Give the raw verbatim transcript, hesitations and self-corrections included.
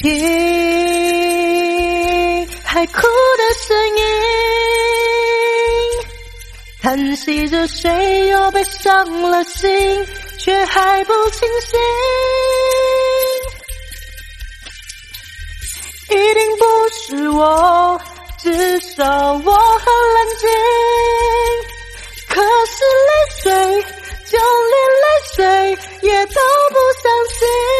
听海哭的声音，叹息着谁又被伤了心，却还不清醒。一定不是我，至少我很冷静。可是泪水，就连泪水也都不相信。